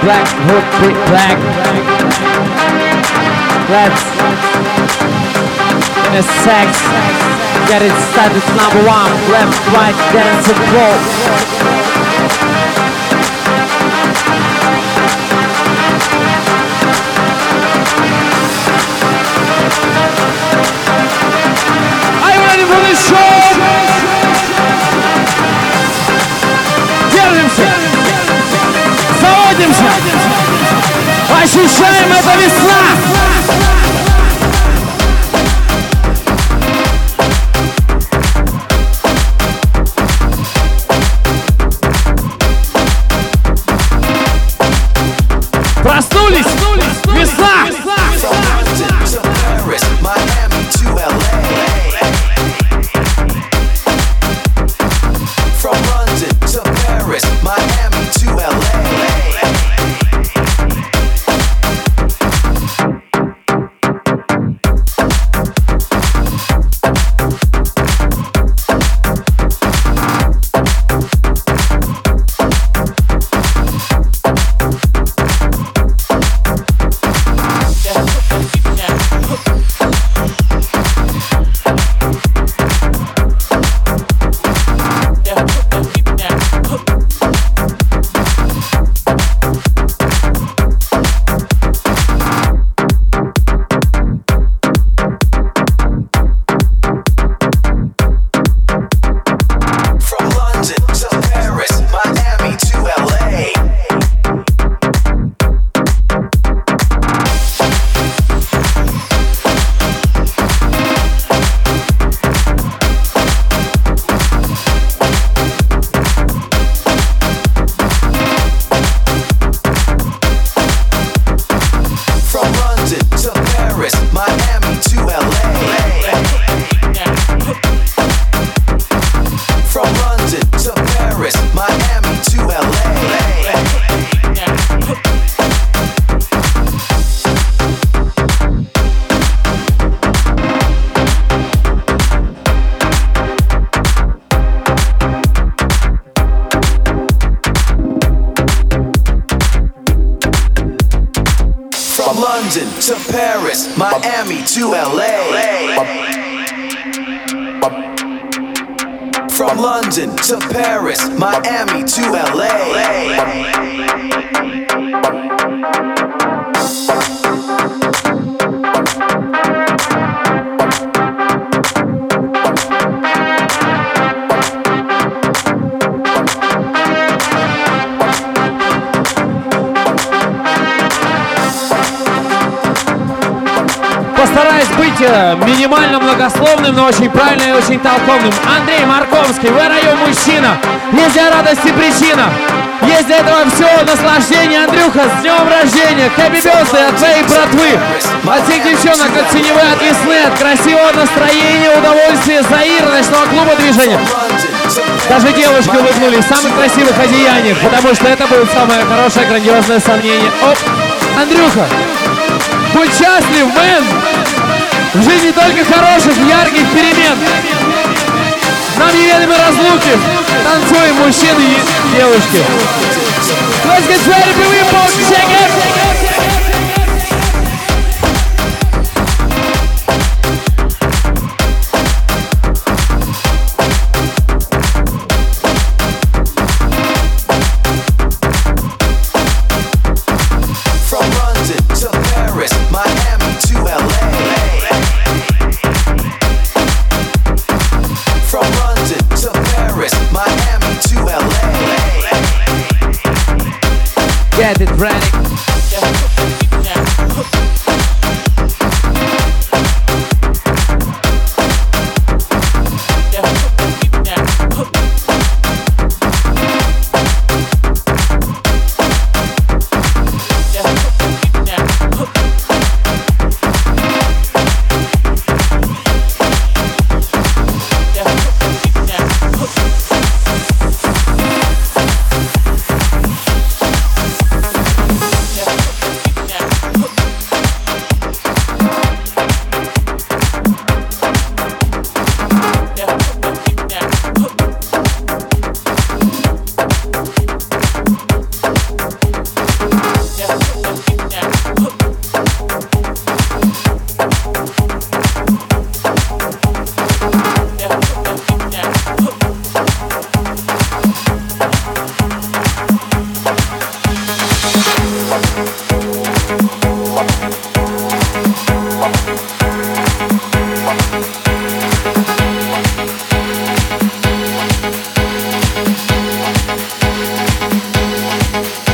black, hook, big black. Let's in a sex get it started. Number one, left, right, dance and roll. Are you ready for this show? Держимся, заводимся, ощущаем это весна. Проснулись, весна. To Paris, Miami to LA. From London to Paris, Miami to LA. Постараюсь быть минимально многословным, но очень правильным и очень толковым. Андрей Марковский, вы район мужчина. Есть для радости причина. Есть для этого все наслаждение. Андрюха, с днем рождения. Хэппи бёрсдэй от твоей братвы. От всех девчонок, от синевы, от весны, от красивого настроения, удовольствия, Заира, ночного клуба движения. Даже девушки улыбнулись в самых красивых одеяниях, потому что это будет самое хорошее, грандиозное сомнение. Оп, Андрюха, будь счастлив, мэн! В жизни только хороших, ярких перемен. Нам неведомы разлуки. Танцуем, мужчины и девушки. Let's get ready to report, check it! Get it ready.